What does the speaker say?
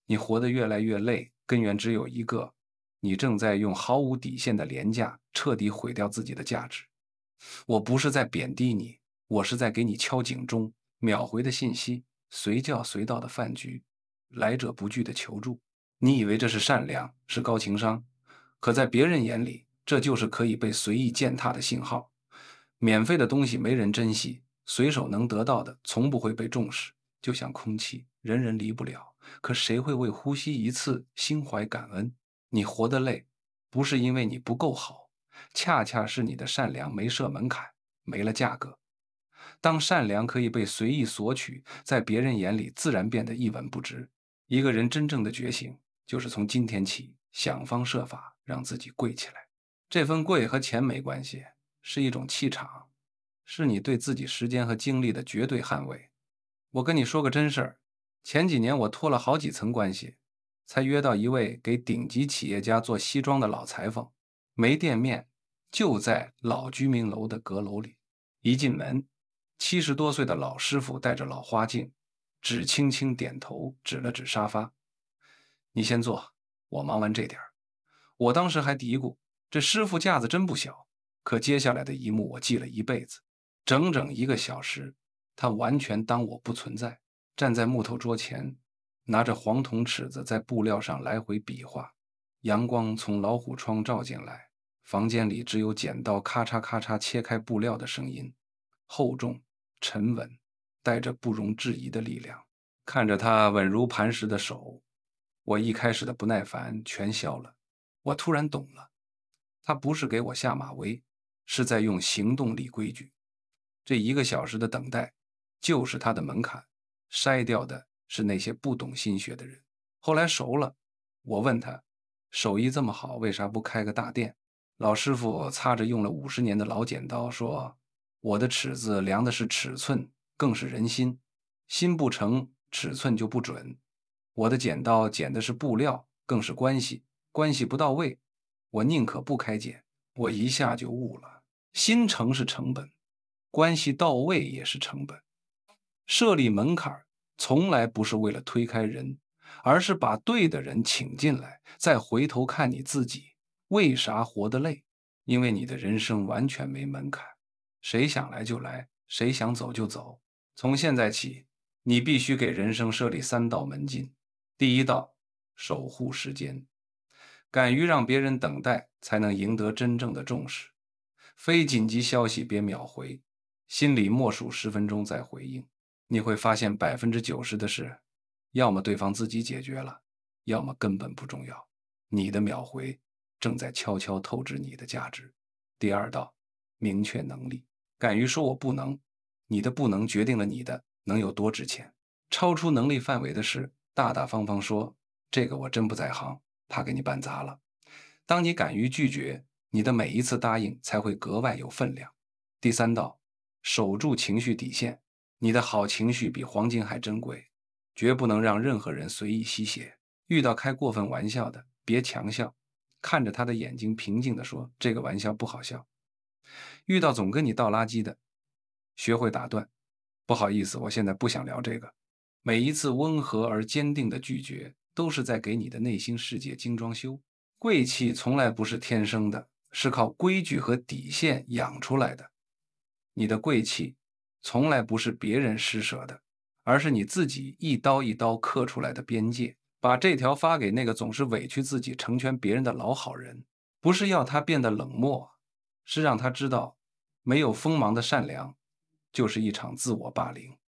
你活得越来越累，根源只有一个：你正在用毫无底线的廉价彻底毁掉自己的价值。我不是在贬低你，我是在给你敲警钟，秒回的信息，随叫随到的饭局，来者不拒的求助。你以为这是善良，是高情商，可在别人眼里，这就是可以被随意践踏的信号。免费的东西没人珍惜，随手能得到的从不会被重视，就像空气，人人离不了，可谁会为呼吸一次心怀感恩？你活得累，不是因为你不够好，恰恰是你的善良没设门槛，没了价格。当善良可以被随意索取，在别人眼里自然变得一文不值。一个人真正的觉醒，就是从今天起想方设法让自己贵起来。这份贵和钱没关系，是一种气场，是你对自己时间和精力的绝对捍卫。我跟你说个真事儿，前几年我托了好几层关系，才约到一位给顶级企业家做西装的老裁缝，没店面，就在老居民楼的阁楼里。一进门，70多岁的老师傅戴着老花镜，只轻轻点头，指了指沙发：“你先坐，我忙完这点儿。”我当时还嘀咕，这师傅架子真不小。可接下来的一幕我记了一辈子，整整1个小时，他完全当我不存在，站在木头桌前，拿着黄铜尺子在布料上来回比划。阳光从老虎窗照进来，房间里只有剪刀咔嚓咔嚓切开布料的声音，厚重、沉稳，带着不容置疑的力量。看着他稳如磐石的手，我一开始的不耐烦全消了。我突然懂了，他不是给我下马威，是在用行动立规矩。这1个小时的等待，就是他的门槛，筛掉的是那些不懂心学的人。后来熟了，我问他，手艺这么好，为啥不开个大店？老师傅擦着用了50年的老剪刀说：“我的尺子量的是尺寸，更是人心。心不成，尺寸就不准。我的剪刀剪的是布料，更是关系，关系不到位，我宁可不开剪。”我一下就悟了，心诚是成本，关系到位也是成本。设立门槛从来不是为了推开人，而是把对的人请进来，再回头看你自己，为啥活得累？因为你的人生完全没门槛，谁想来就来，谁想走就走。从现在起，你必须给人生设立3道门禁。第一道，守护时间，敢于让别人等待，才能赢得真正的重视。非紧急消息别秒回，心里默数10分钟再回应。你会发现90%的事，要么对方自己解决了，要么根本不重要。你的秒回正在悄悄透支你的价值。第二道，明确能力，敢于说我不能，你的不能决定了你的能有多值钱。超出能力范围的事，大大方方说，这个我真不在行，怕给你办砸了。当你敢于拒绝，你的每一次答应才会格外有分量。第三道，守住情绪底线，你的好情绪比黄金还珍贵，绝不能让任何人随意吸血。遇到开过分玩笑的，别强笑，看着他的眼睛平静地说，这个玩笑不好笑。遇到总跟你倒垃圾的，学会打断，不好意思，我现在不想聊这个。每一次温和而坚定的拒绝，都是在给你的内心世界精装修。贵气从来不是天生的，是靠规矩和底线养出来的。你的贵气从来不是别人施舍的，而是你自己一刀一刀刻出来的边界。把这条发给那个总是委屈自己成全别人的老好人，不是要他变得冷漠，是让他知道，没有锋芒的善良，就是一场自我霸凌。